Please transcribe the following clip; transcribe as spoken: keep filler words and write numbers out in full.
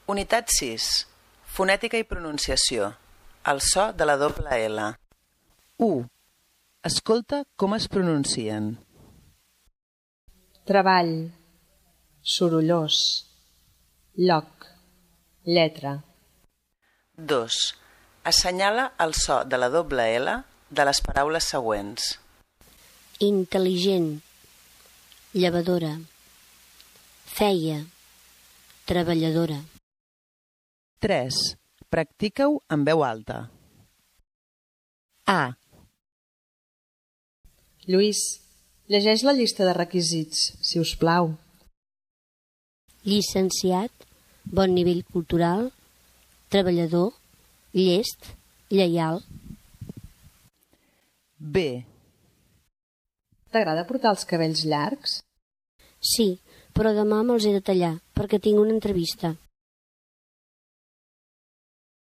Unitat sis. Fonètica i pronunciació. El so de la doble L. u. Escolta com es pronuncien. Treball, sorollós, lloc, lletra. dos. Assenyala el so de la doble L de les paraules següents. Intel·ligent, llevadora, feia, treballadora. tres. Practica-ho en veu alta. A. Lluís, llegeix la llista de requisits, si us plau. Llicenciat, bon nivell cultural, treballador, llest, lleial. B. T'agrada portar els cabells llargs? Sí, però demà me'ls he de tallar perquè tinc una entrevista.